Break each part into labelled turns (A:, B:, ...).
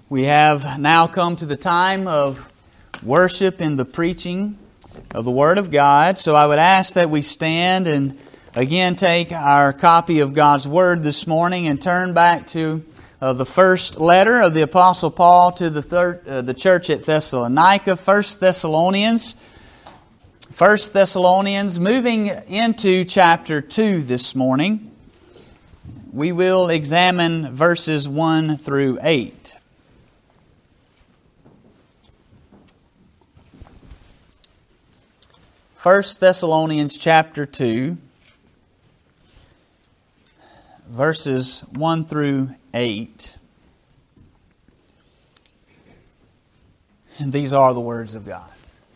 A: We have now come to the time of worship and the preaching of the Word of God. So I would ask that we stand and again take our copy of God's Word this morning and turn back to the first letter of the Apostle Paul to the church at Thessalonica, 1 Thessalonians. 1 Thessalonians, moving into chapter 2 this morning. We will examine verses 1 through 8. 1 Thessalonians chapter 2, verses 1 through 8. And these are the words of God.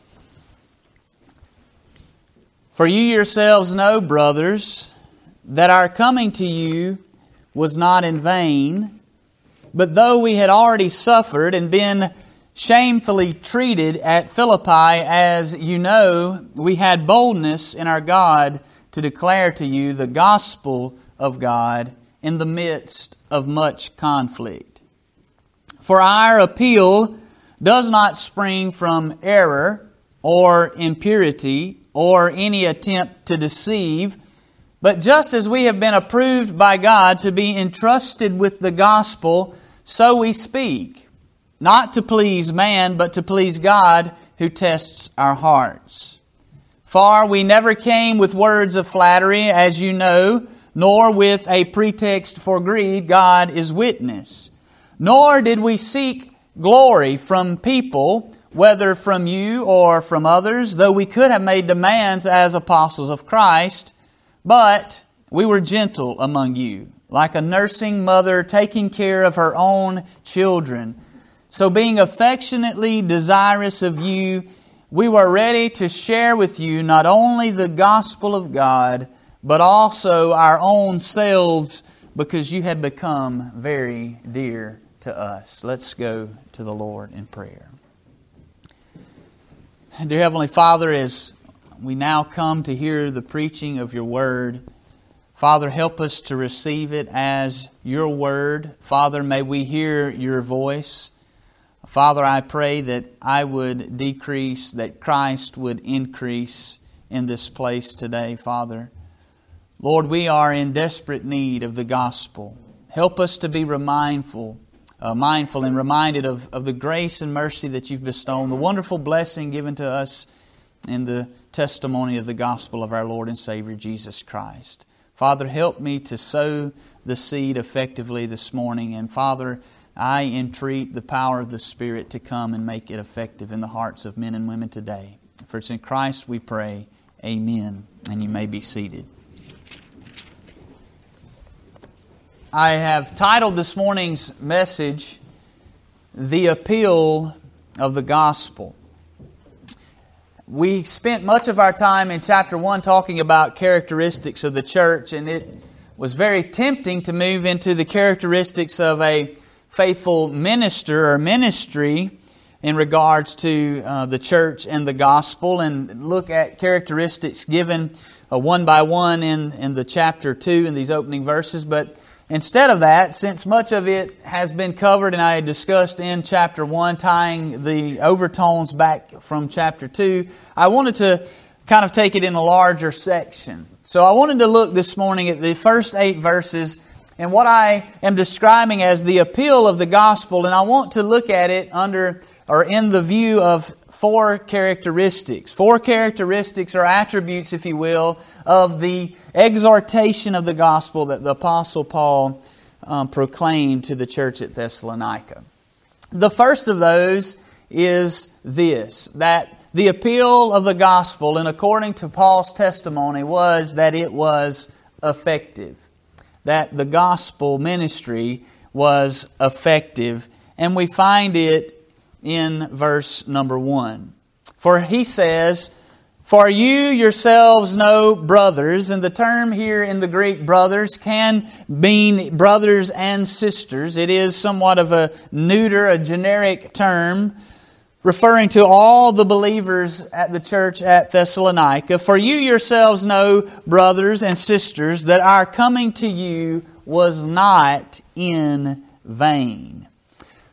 A: For you yourselves know, brothers, that our coming to you was not in vain, but though we had already suffered and been shamefully treated at Philippi, as you know, we had boldness in our God to declare to you the gospel of God in the midst of much conflict. For our appeal does not spring from error or impurity or any attempt to deceive, but just as we have been approved by God to be entrusted with the gospel, so we speak. Not to please man, but to please God who tests our hearts. For we never came with words of flattery, as you know, nor with a pretext for greed, God is witness. Nor did we seek glory from people, whether from you or from others, though we could have made demands as apostles of Christ, but we were gentle among you, like a nursing mother taking care of her own children. So being affectionately desirous of you, we were ready to share with you not only the gospel of God, but also our own selves, because you had become very dear to us. Let's go to the Lord in prayer. Dear Heavenly Father, as we now come to hear the preaching of your word, Father, help us to receive it as your word. Father, may we hear your voice. Father, I pray that I would decrease, that Christ would increase in this place today, Father. Lord, we are in desperate need of the gospel. Help us to be mindful and reminded of the grace and mercy that you've bestowed, the wonderful blessing given to us in the testimony of the gospel of our Lord and Savior, Jesus Christ. Father, help me to sow the seed effectively this morning. And Father, I entreat the power of the Spirit to come and make it effective in the hearts of men and women today. For it's in Christ we pray. Amen. And you may be seated. I have titled this morning's message, The Appeal of the Gospel. We spent much of our time in chapter 1 talking about characteristics of the church, and it was very tempting to move into the characteristics of a faithful minister or ministry in regards to the church and the gospel, and look at characteristics given one by one in the chapter 2 in these opening verses. But instead of that, since much of it has been covered and I had discussed in chapter 1, tying the overtones back from chapter 2, I wanted to kind of take it in a larger section. So I wanted to look this morning at the first 8 verses and what I am describing as the appeal of the gospel, and I want to look at it in the view of 4 characteristics. 4 characteristics or attributes, if you will, of the exhortation of the gospel that the Apostle Paul proclaimed to the church at Thessalonica. The first of those is this, that the appeal of the gospel, and according to Paul's testimony, was that it was effective. That the gospel ministry was effective. And we find it in verse number 1. For he says, For you yourselves know, brothers, and the term here in the Greek, brothers, can mean brothers and sisters. It is somewhat of a neuter, a generic term, referring to all the believers at the church at Thessalonica. For you yourselves know, brothers and sisters, that our coming to you was not in vain.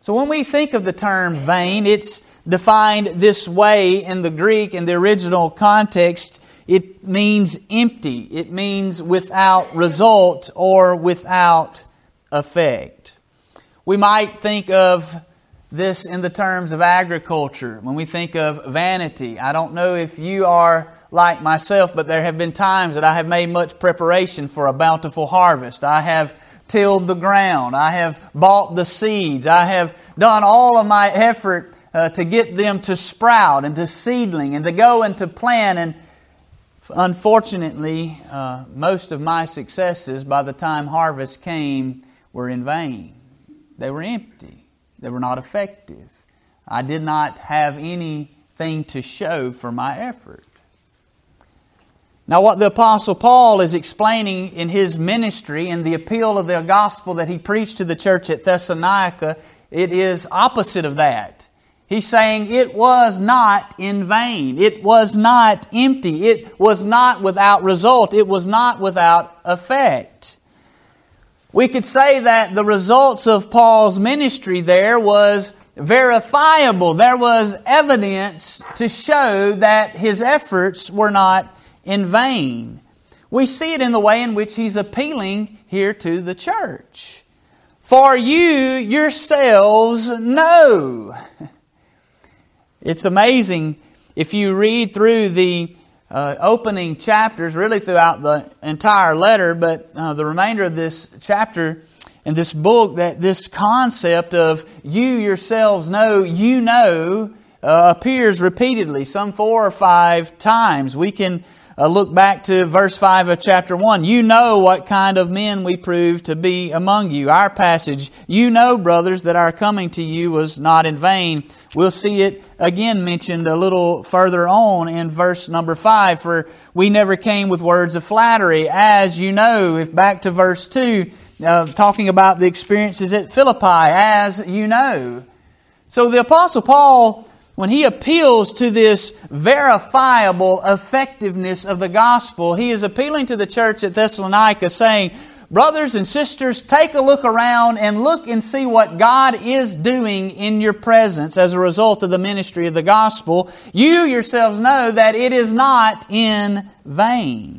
A: So when we think of the term vain, it's defined this way in the Greek, in the original context. It means empty. It means without result or without effect. We might think of this in the terms of agriculture. When we think of vanity, I don't know if you are like myself, but there have been times that I have made much preparation for a bountiful harvest. I have tilled the ground. I have bought the seeds. I have done all of my effort to get them to sprout and to seedling and to go and to plant. And unfortunately, most of my successes by the time harvest came were in vain. They were empty. They were not effective. I did not have anything to show for my effort. Now, what the Apostle Paul is explaining in his ministry, in the appeal of the gospel that he preached to the church at Thessalonica, it is opposite of that. He's saying it was not in vain. It was not empty. It was not without result. It was not without effect. We could say that the results of Paul's ministry there was verifiable. There was evidence to show that his efforts were not in vain. We see it in the way in which he's appealing here to the church. For you yourselves know. It's amazing if you read through the opening chapters, really throughout the entire letter, but the remainder of this chapter in this book, that this concept of you yourselves know, you know, appears repeatedly, some 4 or 5 times. We can look back to verse 5 of chapter 1. You know what kind of men we proved to be among you. Our passage, you know, brothers, that our coming to you was not in vain. We'll see it again mentioned a little further on in verse number 5. For we never came with words of flattery, as you know. If back to verse 2, talking about the experiences at Philippi, as you know. So the Apostle Paul, when he appeals to this verifiable effectiveness of the gospel, he is appealing to the church at Thessalonica saying, brothers and sisters, take a look around and look and see what God is doing in your presence as a result of the ministry of the gospel. You yourselves know that it is not in vain.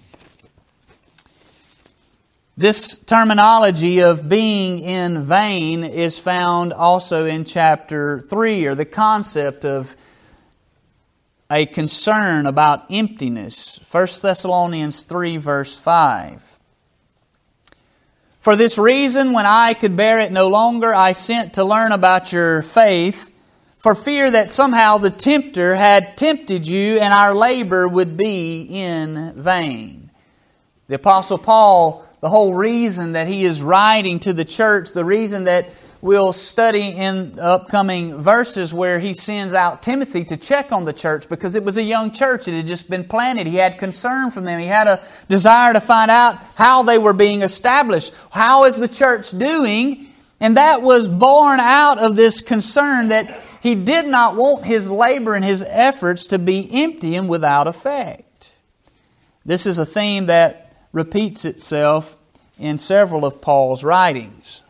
A: This terminology of being in vain is found also in chapter 3, or the concept of a concern about emptiness. 1 Thessalonians 3 verse 5. For this reason, when I could bear it no longer, I sent to learn about your faith, for fear that somehow the tempter had tempted you and our labor would be in vain. The Apostle Paul, the whole reason that he is writing to the church, the reason that we'll study in the upcoming verses where he sends out Timothy to check on the church, because it was a young church. It had just been planted. He had concern from them. He had a desire to find out how they were being established. How is the church doing? And that was born out of this concern that he did not want his labor and his efforts to be empty and without effect. This is a theme that repeats itself in several of Paul's writings.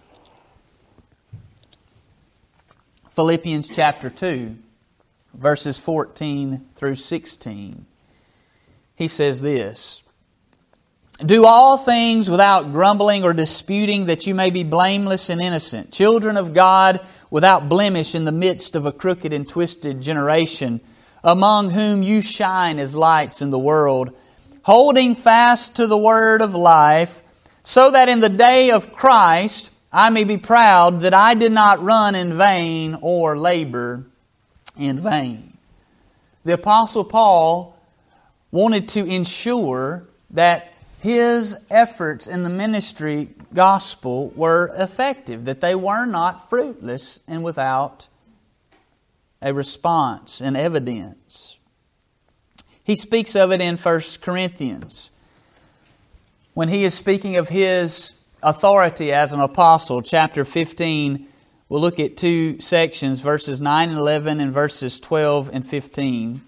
A: Philippians chapter 2, verses 14 through 16. He says this, do all things without grumbling or disputing, that you may be blameless and innocent, children of God without blemish in the midst of a crooked and twisted generation, among whom you shine as lights in the world, holding fast to the word of life, so that in the day of Christ I may be proud that I did not run in vain or labor in vain. The Apostle Paul wanted to ensure that his efforts in the ministry gospel were effective, that they were not fruitless and without a response and evidence. He speaks of it in 1 Corinthians. When he is speaking of his authority as an apostle, chapter 15, we'll look at 2 sections, verses 9 and 11 and verses 12 and 15.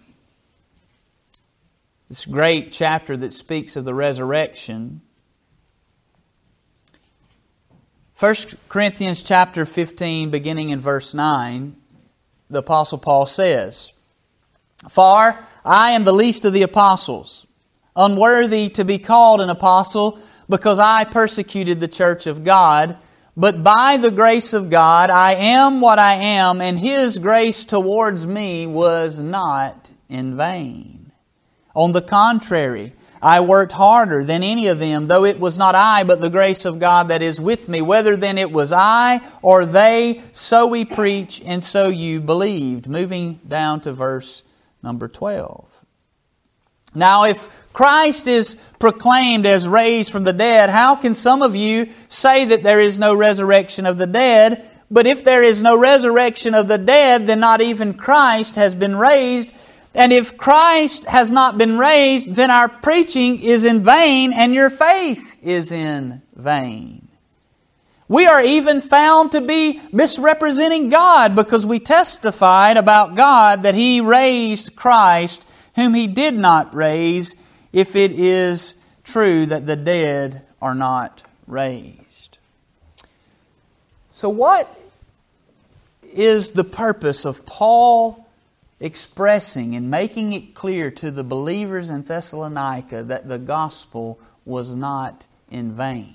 A: This great chapter that speaks of the resurrection. 1 Corinthians chapter 15, beginning in verse 9, the Apostle Paul says, "For I am the least of the apostles, unworthy to be called an apostle, because I persecuted the church of God. But by the grace of God I am what I am, and His grace towards me was not in vain. On the contrary, I worked harder than any of them, though it was not I, but the grace of God that is with me. Whether then it was I or they, so we preach, and so you believed." Moving down to verse number 12. "Now if Christ is proclaimed as raised from the dead, how can some of you say that there is no resurrection of the dead? But if there is no resurrection of the dead, then not even Christ has been raised. And if Christ has not been raised, then our preaching is in vain, and your faith is in vain. We are even found to be misrepresenting God, because we testified about God that He raised Christ, whom He did not raise, if it is true that the dead are not raised." So what is the purpose of Paul expressing and making it clear to the believers in Thessalonica that the gospel was not in vain?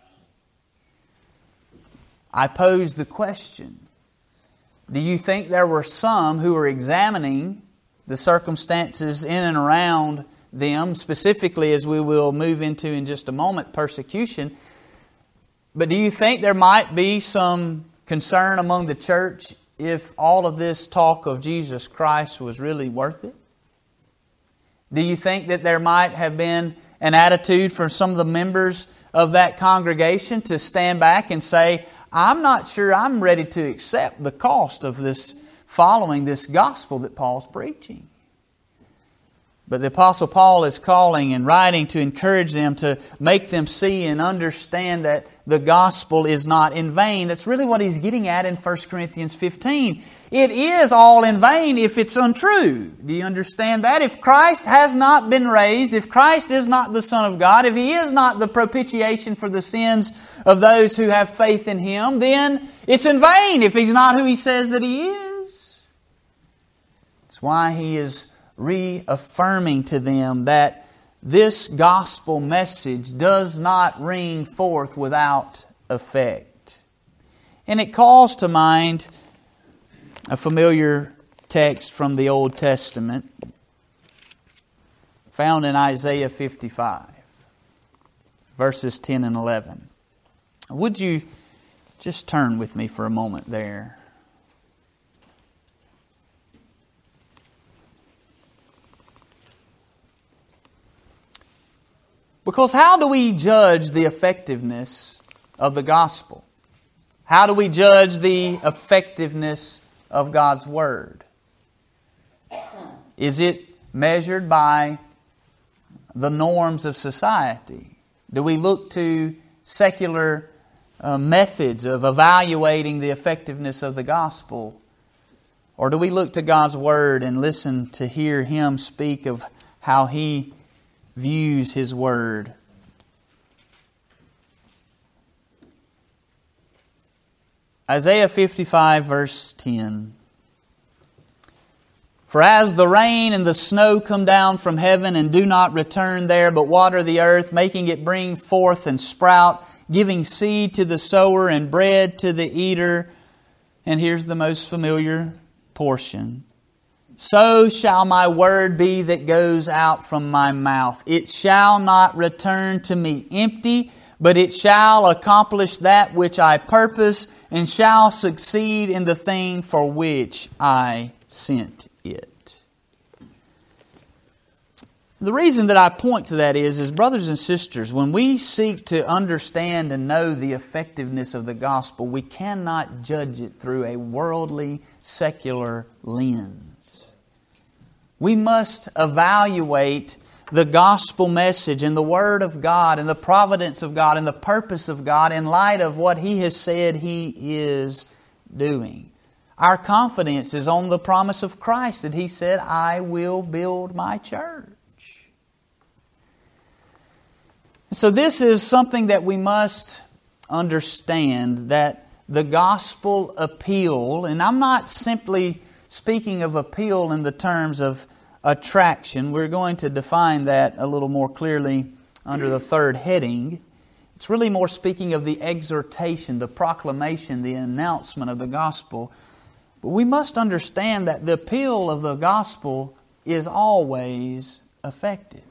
A: I pose the question, do you think there were some who were examining the circumstances in and around them, specifically as we will move into in just a moment, persecution, but do you think there might be some concern among the church if all of this talk of Jesus Christ was really worth it? Do you think that there might have been an attitude from some of the members of that congregation to stand back and say, I'm not sure I'm ready to accept the cost of this following this gospel that Paul's preaching? But the Apostle Paul is calling and writing to encourage them, to make them see and understand that the gospel is not in vain. That's really what he's getting at in 1 Corinthians 15. It is all in vain if it's untrue. Do you understand that? If Christ has not been raised, if Christ is not the Son of God, if He is not the propitiation for the sins of those who have faith in Him, then it's in vain if He's not who He says that He is. That's why he is reaffirming to them that this gospel message does not ring forth without effect. And it calls to mind a familiar text from the Old Testament found in Isaiah 55, verses 10 and 11. Would you just turn with me for a moment there? Because how do we judge the effectiveness of the gospel? How do we judge the effectiveness of God's Word? Is it measured by the norms of society? Do we look to secular methods of evaluating the effectiveness of the gospel? Or do we look to God's Word and listen to hear Him speak of how He views His Word? Isaiah 55 verse 10. "For as the rain and the snow come down from heaven and do not return there, but water the earth, making it bring forth and sprout, giving seed to the sower and bread to the eater," and here's the most familiar portion, "so shall my word be that goes out from my mouth. It shall not return to me empty, but it shall accomplish that which I purpose, and shall succeed in the thing for which I sent it." The reason that I point to that is, brothers and sisters, when we seek to understand and know the effectiveness of the gospel, we cannot judge it through a worldly, secular lens. We must evaluate the gospel message and the Word of God and the providence of God and the purpose of God in light of what He has said He is doing. Our confidence is on the promise of Christ that He said, "I will build my church." So this is something that we must understand that the gospel appeal, and I'm not simply speaking of appeal in the terms of attraction. We're going to define that a little more clearly under the third heading. It's really more speaking of the exhortation, the proclamation, the announcement of the gospel. But we must understand that the appeal of the gospel is always effective.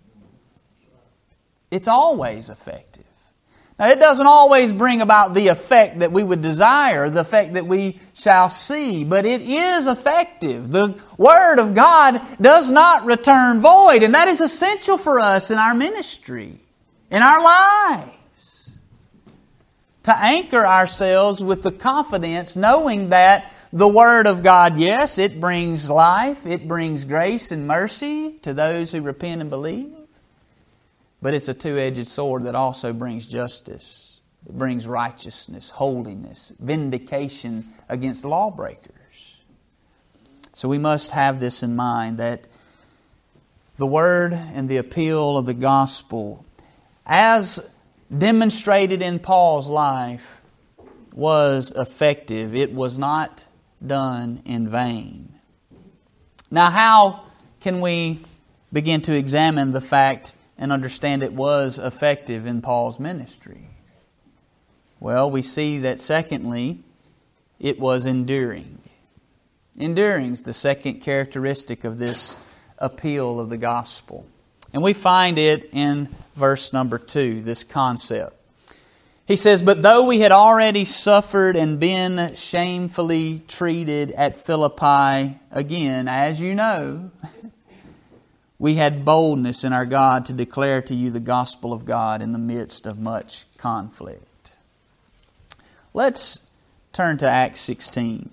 A: It's always effective. Now, it doesn't always bring about the effect that we would desire, the effect that we shall see, but it is effective. The Word of God does not return void, and that is essential for us in our ministry, in our lives. To anchor ourselves with the confidence, knowing that the Word of God, yes, it brings life, it brings grace and mercy to those who repent and believe. But it's a two-edged sword that also brings justice. It brings righteousness, holiness, vindication against lawbreakers. So we must have this in mind, that the Word and the appeal of the gospel, as demonstrated in Paul's life, was effective. It was not done in vain. Now, how can we begin to examine the fact and understand it was effective in Paul's ministry? Well, we see that secondly, it was enduring. Enduring is the second characteristic of this appeal of the gospel. And we find it in verse number 2, this concept. He says, "But though we had already suffered and been shamefully treated at Philippi, again, as you know, we had boldness in our God to declare to you the gospel of God in the midst of much conflict." Let's turn to Acts 16.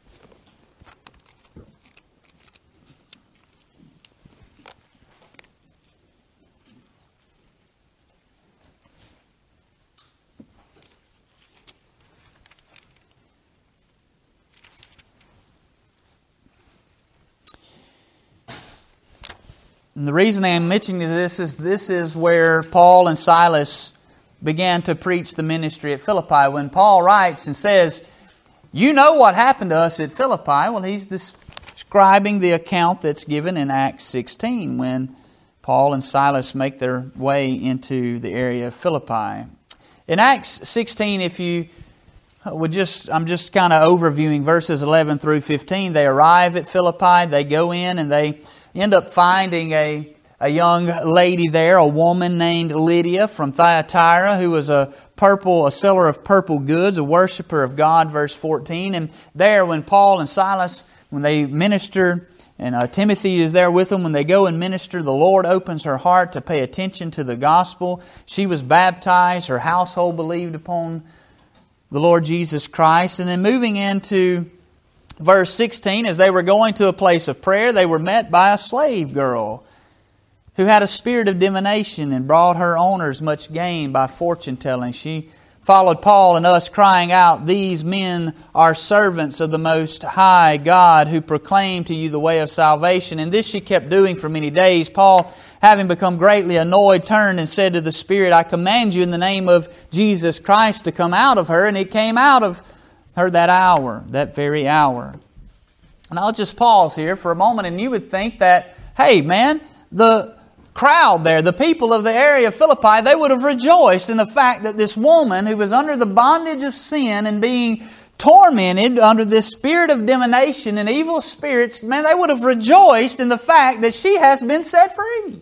A: And the reason I am mentioning this is where Paul and Silas began to preach the ministry at Philippi. When Paul writes and says, "You know what happened to us at Philippi," well, he's describing the account that's given in Acts 16 when Paul and Silas make their way into the area of Philippi. In Acts 16, if you would I'm just kind of overviewing verses 11 through 15. They arrive at Philippi, they go in, and they end up finding a young lady there, a woman named Lydia from Thyatira, who was a seller of purple goods, a worshiper of God, verse 14. And there, when Paul and Silas, when they minister, and Timothy is there with them, when they go and minister, the Lord opens her heart to pay attention to the gospel. She was baptized, her household believed upon the Lord Jesus Christ. And then moving into verse 16, as they were going to a place of prayer, they were met by a slave girl who had a spirit of divination and brought her owners much gain by fortune telling. She followed Paul and us, crying out, "These men are servants of the Most High God, who proclaim to you the way of salvation." And this she kept doing for many days. Paul, having become greatly annoyed, turned and said to the spirit, "I command you in the name of Jesus Christ to come out of her." And it came out of her that hour, that very hour. And I'll just pause here for a moment, and you would think that, hey man, the crowd there, the people of the area of Philippi, they would have rejoiced in the fact that this woman who was under the bondage of sin and being tormented under this spirit of divination and evil spirits, man, they would have rejoiced in the fact that she has been set free.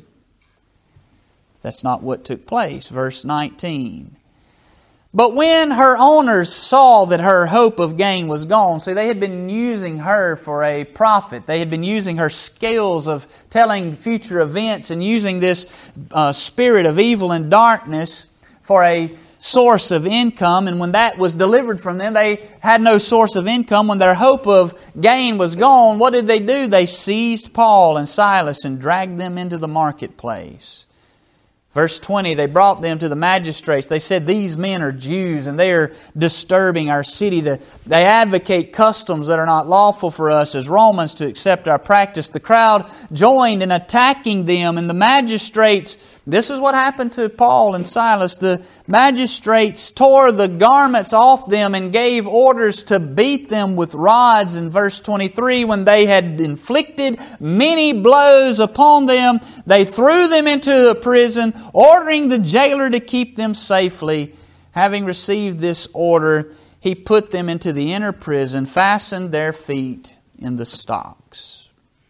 A: That's not what took place. Verse 19. "But when her owners saw that her hope of gain was gone," see, they had been using her for a prophet. They had been using her skills of telling future events and using this spirit of evil and darkness for a source of income. And when that was delivered from them, they had no source of income. When their hope of gain was gone, what did they do? They seized Paul and Silas and dragged them into the marketplace. Verse 20, they brought them to the magistrates. They said, "These men are Jews and they are disturbing our city. They advocate customs that are not lawful for us as Romans to accept our practice." The crowd joined in attacking them, and the magistrates This is what happened to Paul and Silas. The magistrates tore the garments off them and gave orders to beat them with rods. In verse 23, when they had inflicted many blows upon them, they threw them into a prison, ordering the jailer to keep them safely. Having received this order, he put them into the inner prison, fastened their feet in the stocks.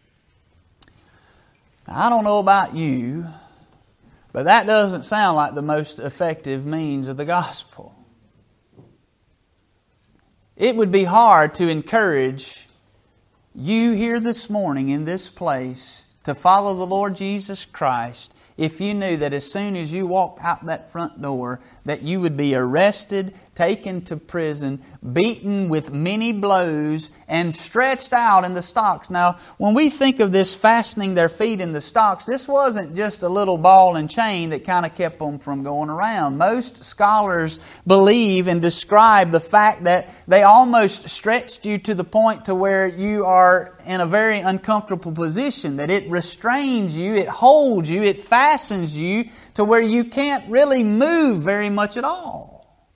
A: Now, I don't know about you, but that doesn't sound like the most effective means of the gospel. It would be hard to encourage you here this morning in this place to follow the Lord Jesus Christ if you knew that as soon as you walked out that front door that you would be arrested, taken to prison, beaten with many blows, and stretched out in the stocks. Now, when we think of this fastening their feet in the stocks, this wasn't just a little ball and chain that kind of kept them from going around. Most scholars believe and describe the fact that they almost stretched you to the point to where you are in a very uncomfortable position, that it restrains you, it holds you, it fastens you to where you can't really move very much at all.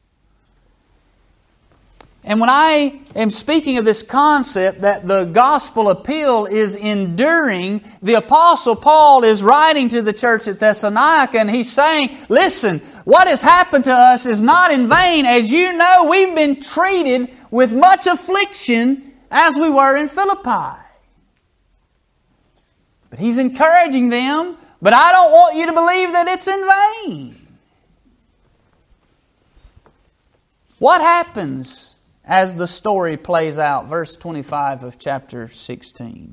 A: And when I am speaking of this concept that the gospel appeal is enduring, the Apostle Paul is writing to the church at Thessalonica and he's saying, listen, what has happened to us is not in vain. As you know, we've been treated with much affliction as we were in Philippi. But he's encouraging them, but I don't want you to believe that it's in vain. What happens as the story plays out? Verse 25 of chapter 16.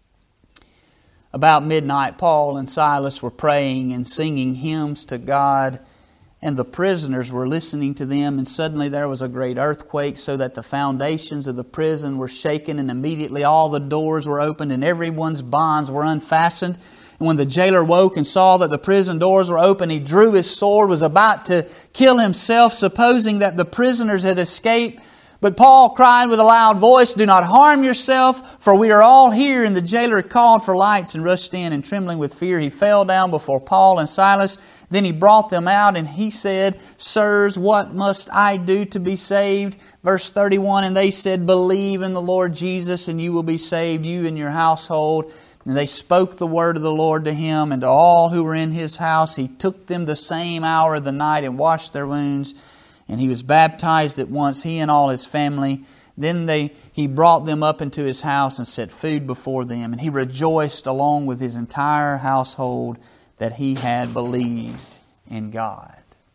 A: About midnight, Paul and Silas were praying and singing hymns to God, and the prisoners were listening to them, and suddenly there was a great earthquake, so that the foundations of the prison were shaken, and immediately all the doors were opened, and everyone's bonds were unfastened. And when the jailer woke and saw that the prison doors were open, he drew his sword, was about to kill himself, supposing that the prisoners had escaped. But Paul cried with a loud voice, "Do not harm yourself, for we are all here." And the jailer called for lights and rushed in, and trembling with fear, he fell down before Paul and Silas. Then he brought them out, and he said, "Sirs, what must I do to be saved?" Verse 31, and they said, "Believe in the Lord Jesus, and you will be saved, you and your household." And they spoke the word of the Lord to him and to all who were in his house. He took them the same hour of the night and washed their wounds. And he was baptized at once, he and all his family. Then he brought them up into his house and set food before them. And he rejoiced along with his entire household that he had believed in God.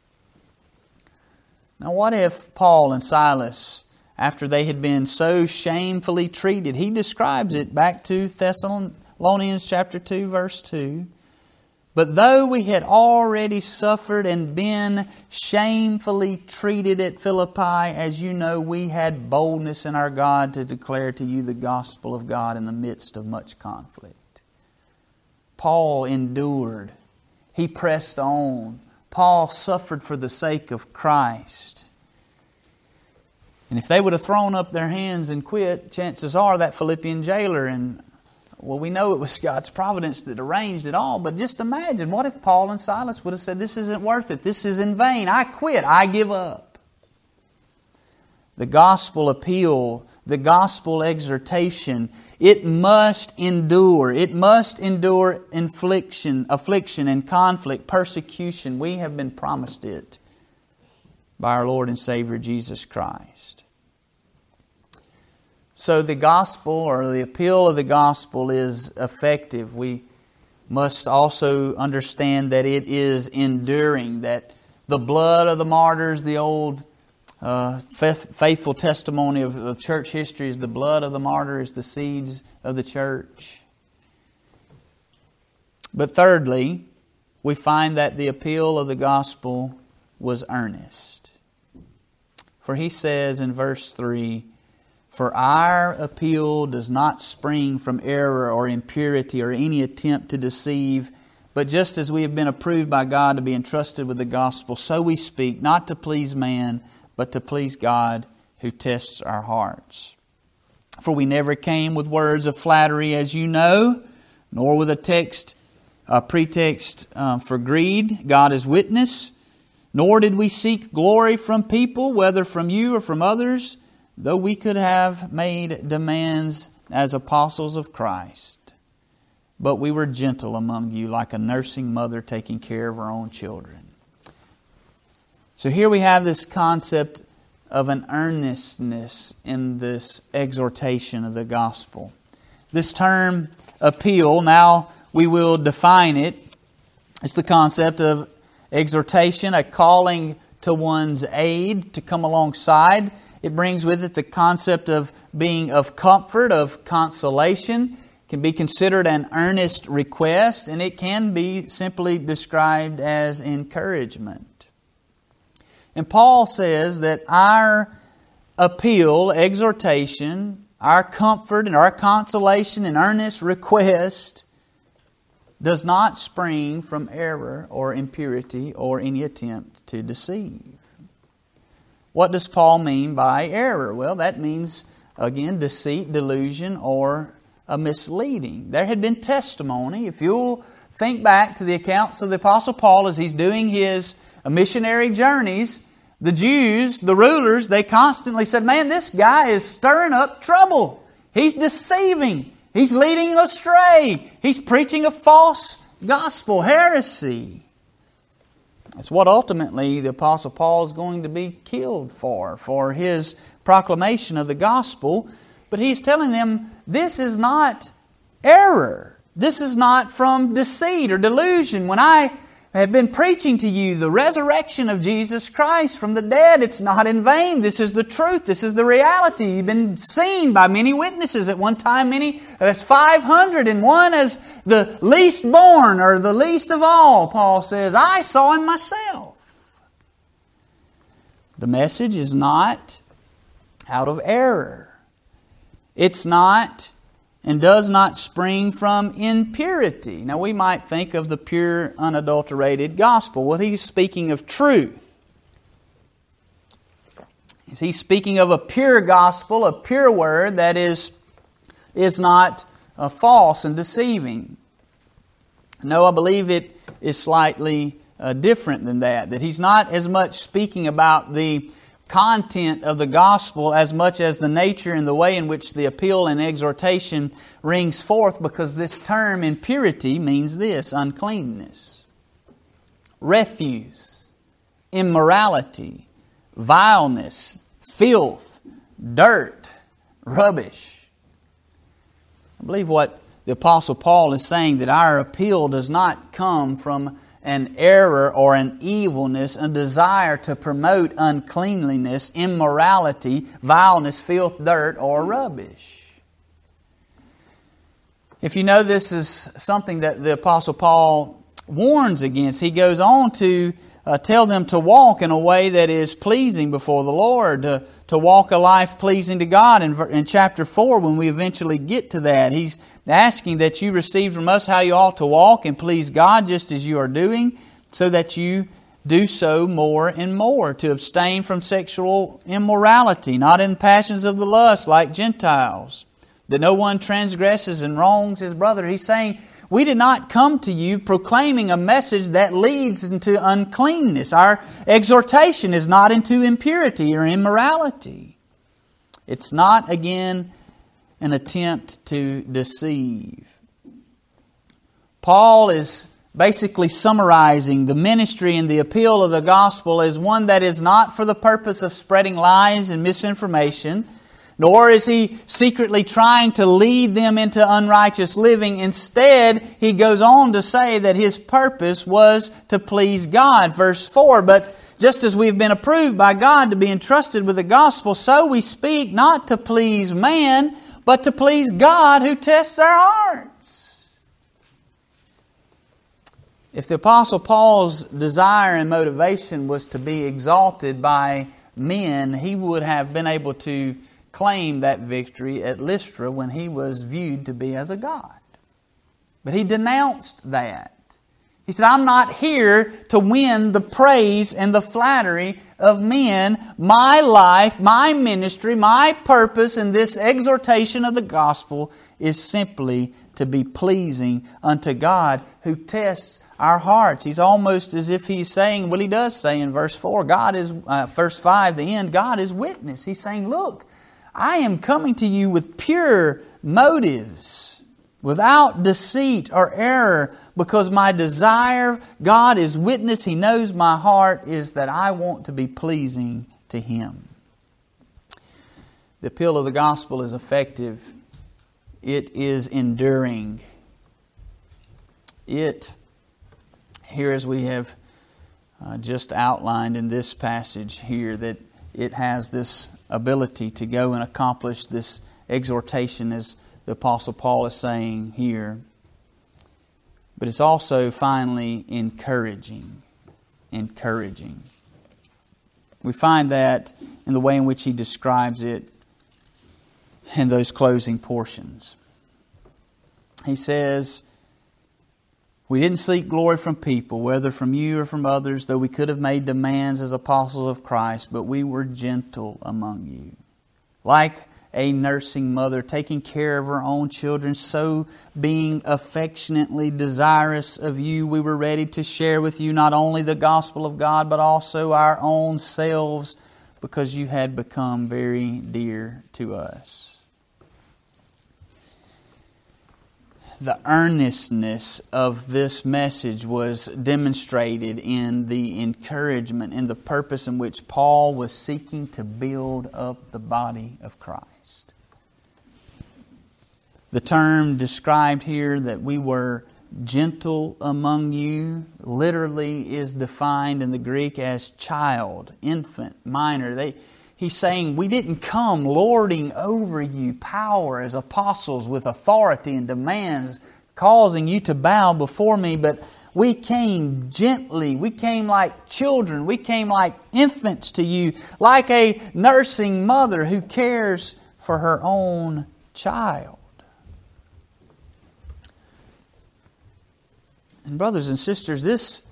A: Now what if Paul and Silas, after they had been so shamefully treated, he describes it back to Thessalonians chapter 2, verse 2. But though we had already suffered and been shamefully treated at Philippi, as you know, we had boldness in our God to declare to you the gospel of God in the midst of much conflict. Paul endured. He pressed on. Paul suffered for the sake of Christ. And if they would have thrown up their hands and quit, chances are that Philippian jailer, and well, we know it was God's providence that arranged it all, but just imagine, what if Paul and Silas would have said, "This isn't worth it, this is in vain, I quit, I give up." The gospel appeal, the gospel exhortation, it must endure. It must endure affliction and conflict, persecution. We have been promised it by our Lord and Savior Jesus Christ. So the gospel, or the appeal of the gospel, is effective. We must also understand that it is enduring, that the blood of the martyrs, the old faithful testimony of church history, is the blood of the martyr, is the seeds of the church. But thirdly, we find that the appeal of the gospel was earnest. For he says in verse 3, "For our appeal does not spring from error or impurity or any attempt to deceive, but just as we have been approved by God to be entrusted with the gospel, so we speak, not to please man, but to please God who tests our hearts. For we never came with words of flattery, as you know, nor with a text a pretext for greed. God is witness. Nor did we seek glory from people, whether from you or from others, though we could have made demands as apostles of Christ. But we were gentle among you, like a nursing mother taking care of her own children. So here we have this concept of an earnestness in this exhortation of the gospel. This term, appeal, now we will define it. It's the concept of exhortation, a calling to one's aid, to come alongside. It brings with it the concept of being of comfort, of consolation. It can be considered an earnest request, and it can be simply described as encouragement. And Paul says that our appeal, exhortation, our comfort and our consolation and earnest request does not spring from error or impurity or any attempt to deceive. What does Paul mean by error? Well, that means, again, deceit, delusion, or a misleading. There had been testimony. If you'll think back to the accounts of the Apostle Paul as he's doing his missionary journeys, the Jews, the rulers, they constantly said, man, this guy is stirring up trouble. He's deceiving. He's leading astray. He's preaching a false gospel, heresy. That's what ultimately the Apostle Paul is going to be killed for his proclamation of the gospel. But he's telling them, this is not error. This is not from deceit or delusion. When I have been preaching to you the resurrection of Jesus Christ from the dead, it's not in vain. This is the truth. This is the reality. You've been seen by many witnesses. At one time, many as 500, and one as the least born or the least of all, Paul says, I saw him myself. The message is not out of error. It's not and does not spring from impurity. Now we might think of the pure, unadulterated gospel. Well, he's speaking of truth. He's speaking of a pure gospel, a pure word that is not false and deceiving. No, I believe it is slightly different than that. That he's not as much speaking about the content of the gospel as much as the nature and the way in which the appeal and exhortation rings forth, because this term impurity means this: uncleanness, refuse, immorality, vileness, filth, dirt, rubbish. I believe what the Apostle Paul is saying, that our appeal does not come from an error or an evilness, a desire to promote uncleanliness, immorality, vileness, filth, dirt, or rubbish. If you know this is something that the Apostle Paul warns against, he goes on to tell them to walk in a way that is pleasing before the Lord, to walk a life pleasing to God. In chapter 4, when we eventually get to that, he's asking that you receive from us how you ought to walk and please God just as you are doing, so that you do so more and more, to abstain from sexual immorality, not in passions of the lust like Gentiles, that no one transgresses and wrongs his brother. He's saying, we did not come to you proclaiming a message that leads into uncleanness. Our exhortation is not into impurity or immorality. It's not, again, an attempt to deceive. Paul is basically summarizing the ministry and the appeal of the gospel as one that is not for the purpose of spreading lies and misinformation, nor is he secretly trying to lead them into unrighteous living. Instead, he goes on to say that his purpose was to please God. Verse 4, but just as we've been approved by God to be entrusted with the gospel, so we speak not to please man, but to please God who tests our hearts. If the Apostle Paul's desire and motivation was to be exalted by men, he would have been able to claim that victory at Lystra when he was viewed to be as a god. But he denounced that. He said, I'm not here to win the praise and the flattery of men, my life, my ministry, my purpose in this exhortation of the gospel is simply to be pleasing unto God who tests our hearts. He's almost as if he's saying, well, he does say in verse 4, verse 5, the end, God is witness. He's saying, look, I am coming to you with pure motives, without deceit or error, because my desire, God is witness, He knows my heart, is that I want to be pleasing to Him. The appeal of the gospel is effective. It is enduring. Here as we have just outlined in this passage here, that it has this ability to go and accomplish this exhortation as the Apostle Paul is saying here. But it's also finally encouraging. Encouraging. We find that in the way in which he describes it in those closing portions. He says, we didn't seek glory from people, whether from you or from others, though we could have made demands as apostles of Christ, but we were gentle among you. Like a nursing mother taking care of her own children, so being affectionately desirous of you, we were ready to share with you not only the gospel of God, but also our own selves, because you had become very dear to us. The earnestness of this message was demonstrated in the encouragement, in the purpose in which Paul was seeking to build up the body of Christ. The term described here, that we were gentle among you, literally is defined in the Greek as child, infant, minor. He's saying we didn't come lording over you power as apostles with authority and demands, causing you to bow before me, but we came gently. We came like children. We came like infants to you, like a nursing mother who cares for her own child. And brothers and sisters, this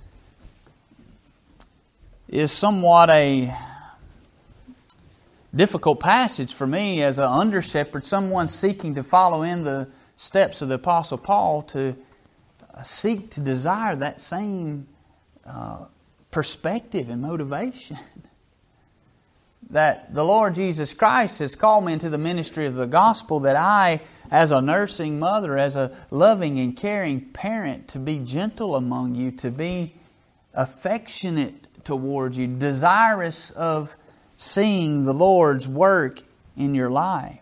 A: is somewhat a difficult passage for me as an under-shepherd, someone seeking to follow in the steps of the Apostle Paul, to seek to desire that same perspective and motivation. That the Lord Jesus Christ has called me into the ministry of the gospel, that I, as a nursing mother, as a loving and caring parent, to be gentle among you, to be affectionate towards you, desirous of seeing the Lord's work in your life.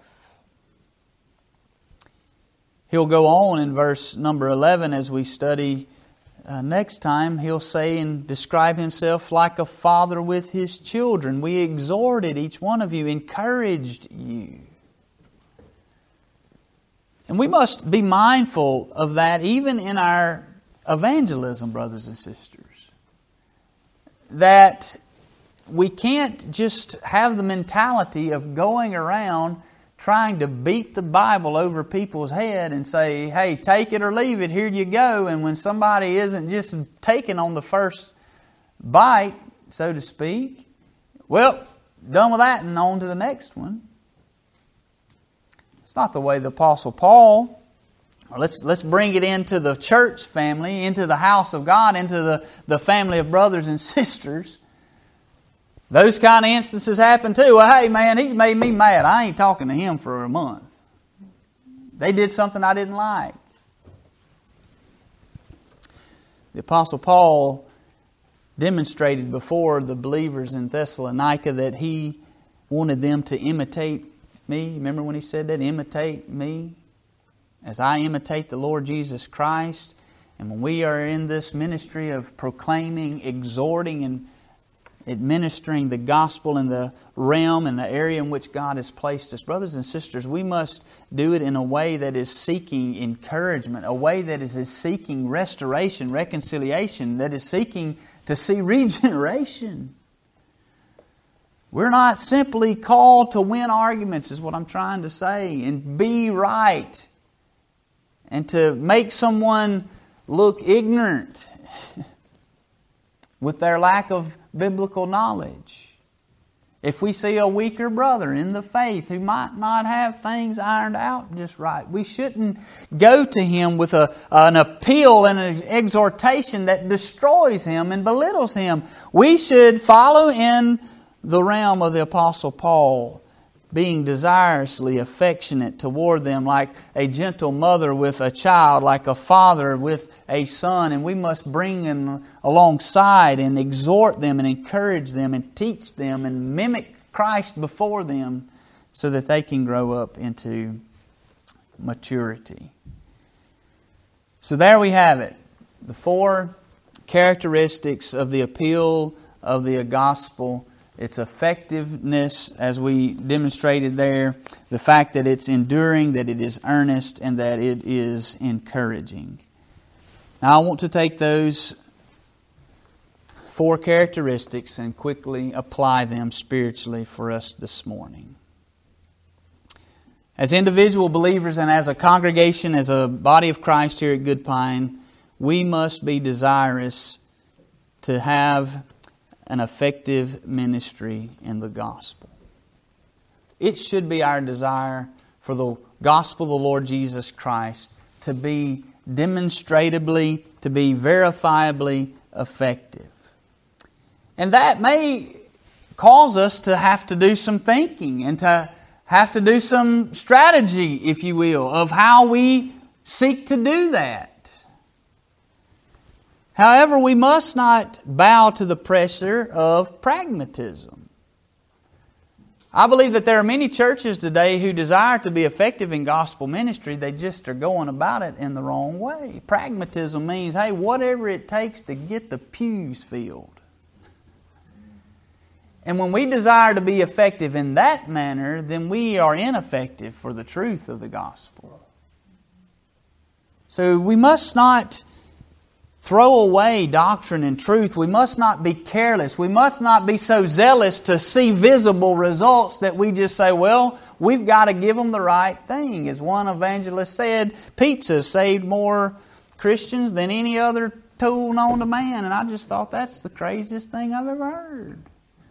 A: He'll go on in verse number 11 as we study next time. He'll say and describe Himself like a father with His children. We exhorted each one of you, encouraged you. And we must be mindful of that even in our evangelism, brothers and sisters. That we can't just have the mentality of going around trying to beat the Bible over people's head and say, hey, take it or leave it, here you go. And when somebody isn't just taking on the first bite, so to speak, well, done with that and on to the next one. It's not the way the Apostle Paul, or let's bring it into the church family, into the house of God, into the family of brothers and sisters. Those kind of instances happen too. Well, hey man, he's made me mad. I ain't talking to him for a month. They did something I didn't like. The Apostle Paul demonstrated before the believers in Thessalonica that he wanted them to imitate me. Remember when he said that? Imitate me as I imitate the Lord Jesus Christ. And when we are in this ministry of proclaiming, exhorting, and administering the gospel in the realm and the area in which God has placed us, brothers and sisters, we must do it in a way that is seeking encouragement, a way that is seeking restoration, reconciliation, that is seeking to see regeneration. We're not simply called to win arguments, is what I'm trying to say, and be right, and to make someone look ignorant with their lack of biblical knowledge. If we see a weaker brother in the faith who might not have things ironed out just right, we shouldn't go to him with an appeal and an exhortation that destroys him and belittles him. We should follow in the realm of the Apostle Paul, being desirously affectionate toward them, like a gentle mother with a child, like a father with a son. And we must bring them alongside and exhort them and encourage them and teach them and mimic Christ before them so that they can grow up into maturity. So there we have it. The 4 characteristics of the appeal of the gospel. Its effectiveness, as we demonstrated there, the fact that it's enduring, that it is earnest, and that it is encouraging. Now I want to take those 4 characteristics and quickly apply them spiritually for us this morning. As individual believers and as a congregation, as a body of Christ here at Good Pine, we must be desirous to have an effective ministry in the gospel. It should be our desire for the gospel of the Lord Jesus Christ to be demonstrably, to be verifiably effective. And that may cause us to have to do some thinking and to have to do some strategy, if you will, of how we seek to do that. However, we must not bow to the pressure of pragmatism. I believe that there are many churches today who desire to be effective in gospel ministry. They just are going about it in the wrong way. Pragmatism means, hey, whatever it takes to get the pews filled. And when we desire to be effective in that manner, then we are ineffective for the truth of the gospel. So we must not throw away doctrine and truth. We must not be careless. We must not be so zealous to see visible results that we just say, well, we've got to give them the right thing. As one evangelist said, pizza saved more Christians than any other tool known to man. And I just thought that's the craziest thing I've ever heard.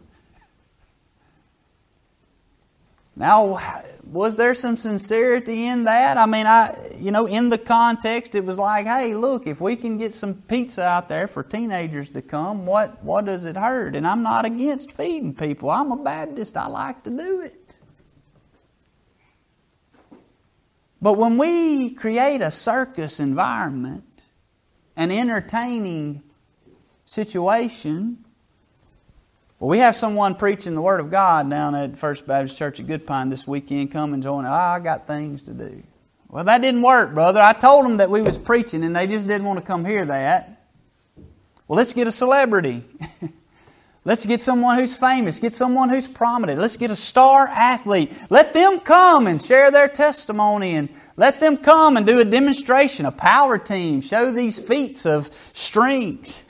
A: Now, was there some sincerity in that? I mean, in the context, it was like, hey, look, if we can get some pizza out there for teenagers to come, what does it hurt? And I'm not against feeding people. I'm a Baptist. I like to do it. But when we create a circus environment, an entertaining situation, well, we have someone preaching the Word of God down at First Baptist Church at Good Pine this weekend. Come and join. I got things to do. Well, that didn't work, brother. I told them that we was preaching and they just didn't want to come hear that. Well, let's get a celebrity. Let's get someone who's famous. Get someone who's prominent. Let's get a star athlete. Let them come and share their testimony, and let them come and do a demonstration, a power team. Show these feats of strength.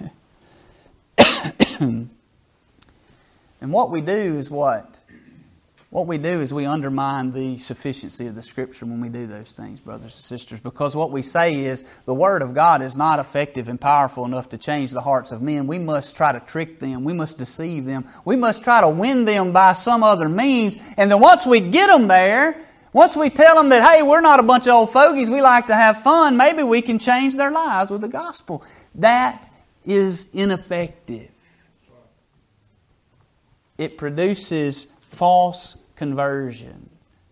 A: And what we do is what? What we do is we undermine the sufficiency of the Scripture when we do those things, brothers and sisters. Because what we say is the Word of God is not effective and powerful enough to change the hearts of men. We must try to trick them. We must deceive them. We must try to win them by some other means. And then once we get them there, once we tell them that, hey, we're not a bunch of old fogies, we like to have fun, maybe we can change their lives with the gospel. That is ineffective. It produces false conversion.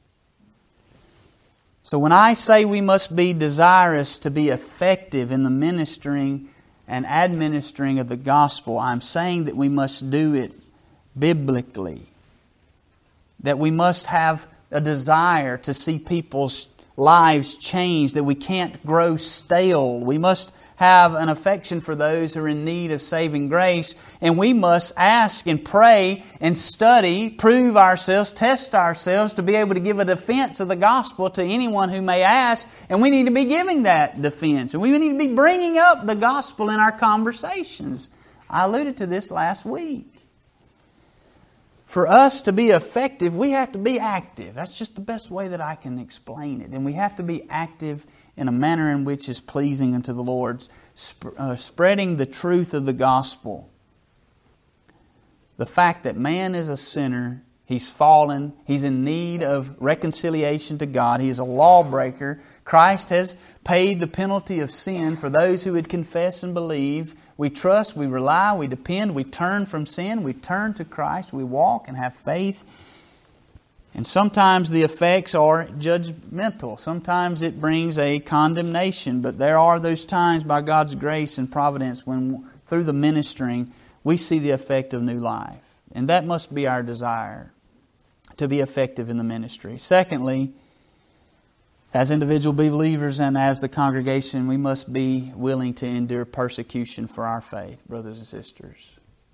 A: So when I say we must be desirous to be effective in the ministering and administering of the gospel, I'm saying that we must do it biblically. That we must have a desire to see people's lives change, that we can't grow stale. We must have an affection for those who are in need of saving grace, and we must ask and pray and study, prove ourselves, test ourselves to be able to give a defense of the gospel to anyone who may ask, and we need to be giving that defense, and we need to be bringing up the gospel in our conversations. I alluded to this last week. For us to be effective, we have to be active. That's just the best way that I can explain it. And we have to be active in a manner in which is pleasing unto the Lord, spreading the truth of the gospel. The fact that man is a sinner, he's fallen, he's in need of reconciliation to God, he is a lawbreaker. Christ has paid the penalty of sin for those who would confess and believe. We trust, we rely, we depend, we turn from sin, we turn to Christ, we walk and have faith. And sometimes the effects are judgmental. Sometimes it brings a condemnation. But there are those times by God's grace and providence when through the ministering we see the effect of new life. And that must be our desire, to be effective in the ministry. Secondly, as individual believers and as the congregation, we must be willing to endure persecution for our faith, brothers and sisters.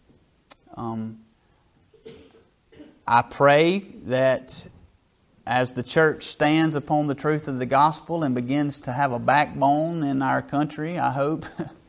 A: I pray that as the church stands upon the truth of the gospel and begins to have a backbone in our country, I hope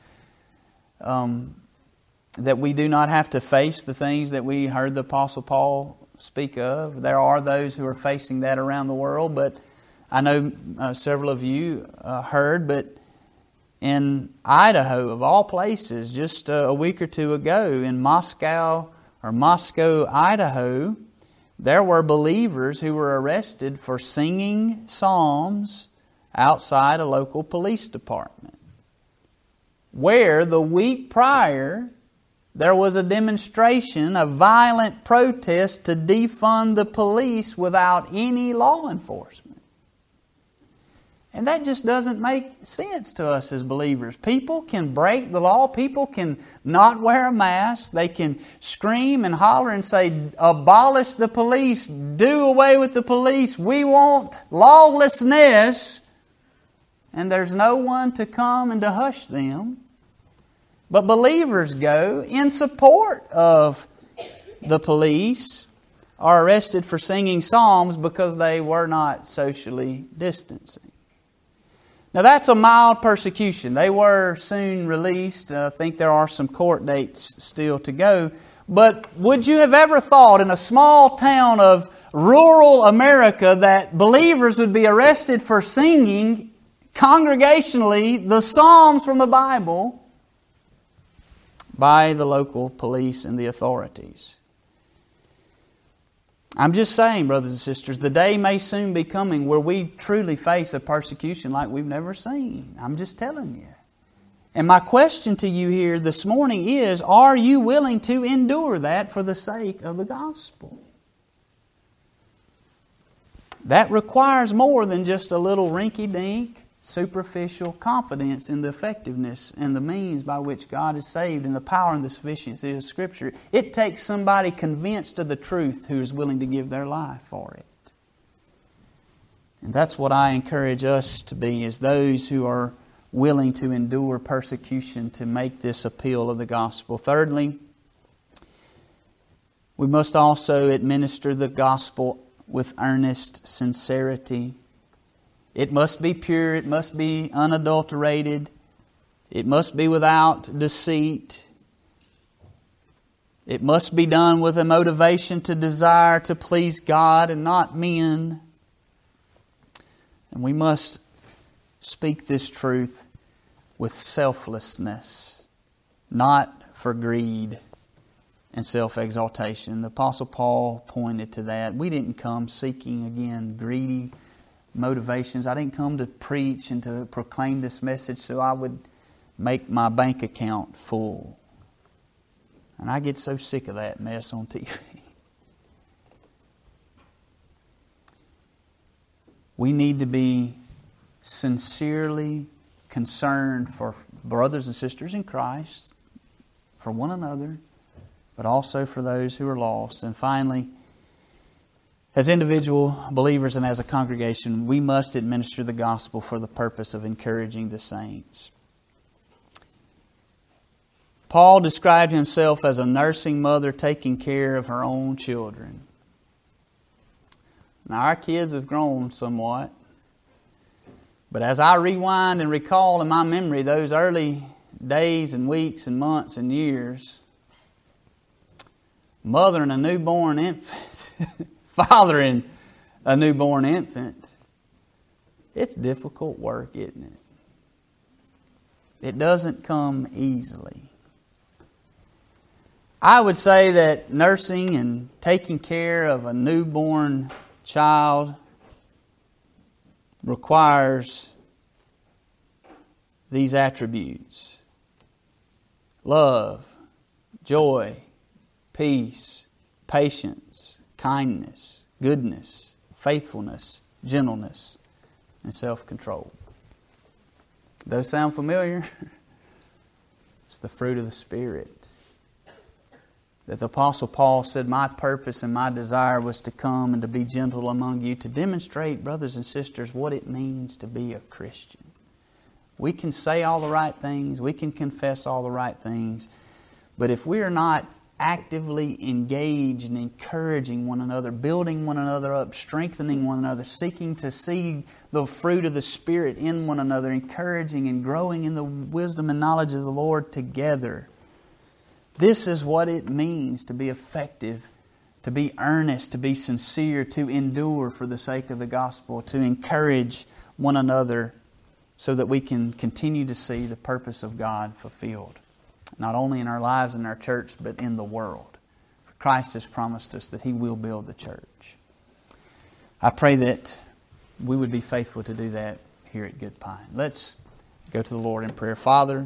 A: that we do not have to face the things that we heard the Apostle Paul speak of. There are those who are facing that around the world, but I know several of you heard, but in Idaho, of all places, just a week or two ago, in Moscow, Idaho, there were believers who were arrested for singing psalms outside a local police department, where the week prior there was a demonstration, a violent protest to defund the police without any law enforcement. And that just doesn't make sense to us as believers. People can break the law. People can not wear a mask. They can scream and holler and say, abolish the police, do away with the police. We want lawlessness. And there's no one to come and to hush them. But believers go in support of the police, are arrested for singing psalms because they were not socially distancing. Now that's a mild persecution. They were soon released. I think there are some court dates still to go. But would you have ever thought in a small town of rural America that believers would be arrested for singing congregationally the Psalms from the Bible by the local police and the authorities? I'm just saying, brothers and sisters, the day may soon be coming where we truly face a persecution like we've never seen. I'm just telling you. And my question to you here this morning is, are you willing to endure that for the sake of the gospel? That requires more than just a little rinky-dink, superficial confidence in the effectiveness and the means by which God is saved and the power and the sufficiency of Scripture. It takes somebody convinced of the truth who is willing to give their life for it. And that's what I encourage us to be, as those who are willing to endure persecution to make this appeal of the gospel. Thirdly, we must also administer the gospel with earnest sincerity. It must be pure, it must be unadulterated, it must be without deceit. It must be done with a motivation to desire to please God and not men. And we must speak this truth with selflessness, not for greed and self-exaltation. The Apostle Paul pointed to that. We didn't come seeking, again, greedy motivations. I didn't come to preach and to proclaim this message so I would make my bank account full. And I get so sick of that mess on TV. We need to be sincerely concerned for brothers and sisters in Christ, for one another, but also for those who are lost. And finally, as individual believers and as a congregation, we must administer the gospel for the purpose of encouraging the saints. Paul described himself as a nursing mother taking care of her own children. Now, our kids have grown somewhat, but as I rewind and recall in my memory those early days and weeks and months and years, mothering a newborn infant, fathering a newborn infant, it's difficult work, isn't it? It doesn't come easily. I would say that nursing and taking care of a newborn child requires these attributes: love, joy, peace, patience, kindness, goodness, faithfulness, gentleness, and self-control. Those sound familiar? It's the fruit of the Spirit. That the Apostle Paul said, my purpose and my desire was to come and to be gentle among you, to demonstrate, brothers and sisters, what it means to be a Christian. We can say all the right things, we can confess all the right things, but if we are not actively engaged in encouraging one another, building one another up, strengthening one another, seeking to see the fruit of the Spirit in one another, encouraging and growing in the wisdom and knowledge of the Lord together. This is what it means to be effective, to be earnest, to be sincere, to endure for the sake of the gospel, to encourage one another so that we can continue to see the purpose of God fulfilled, not only in our lives and our church, but in the world. Christ has promised us that He will build the church. I pray that we would be faithful to do that here at Good Pine. Let's go to the Lord in prayer. Father,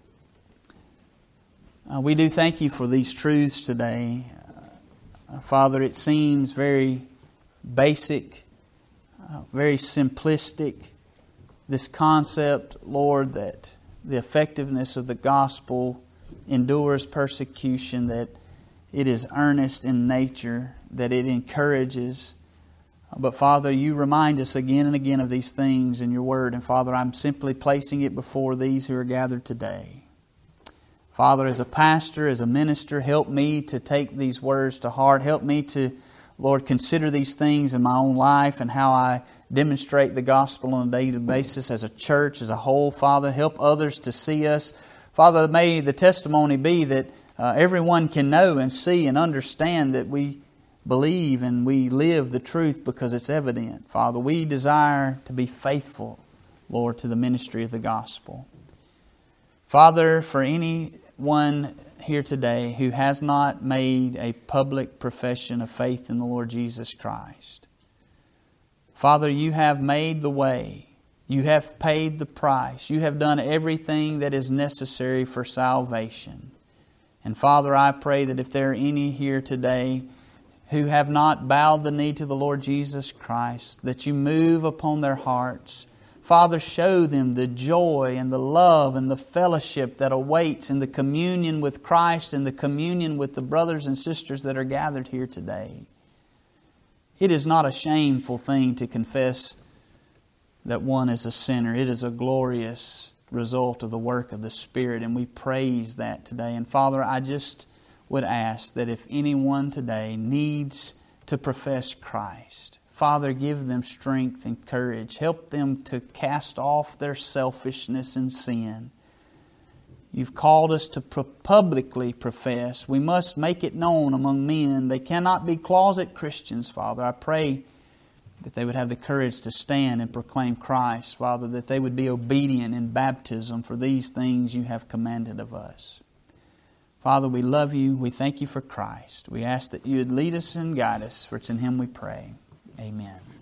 A: we do thank You for these truths today. Father, it seems very basic, very simplistic, this concept, Lord, that the effectiveness of the gospel endures persecution, that it is earnest in nature, that it encourages. But Father, You remind us again and again of these things in Your Word. And Father, I'm simply placing it before these who are gathered today. Father, as a pastor, as a minister, help me to take these words to heart. Help me to, Lord, consider these things in my own life and how I demonstrate the gospel on a daily basis as a church, as a whole. Father, help others to see us. Father, may the testimony be that everyone can know and see and understand that we believe and we live the truth because it's evident. Father, we desire to be faithful, Lord, to the ministry of the gospel. Father, for anyone here today who has not made a public profession of faith in the Lord Jesus Christ, Father, You have made the way. You have paid the price. You have done everything that is necessary for salvation. And Father, I pray that if there are any here today who have not bowed the knee to the Lord Jesus Christ, that You move upon their hearts. Father, show them the joy and the love and the fellowship that awaits in the communion with Christ and the communion with the brothers and sisters that are gathered here today. It is not a shameful thing to confess that one is a sinner. It is a glorious result of the work of the Spirit, and we praise that today. And Father, I just would ask that if anyone today needs to profess Christ, Father, give them strength and courage. Help them to cast off their selfishness and sin. You've called us to publicly profess. We must make it known among men. They cannot be closet Christians, Father. I pray that they would have the courage to stand and proclaim Christ, Father, that they would be obedient in baptism for these things You have commanded of us. Father, we love You. We thank You for Christ. We ask that You would lead us and guide us, for it's in Him we pray. Amen.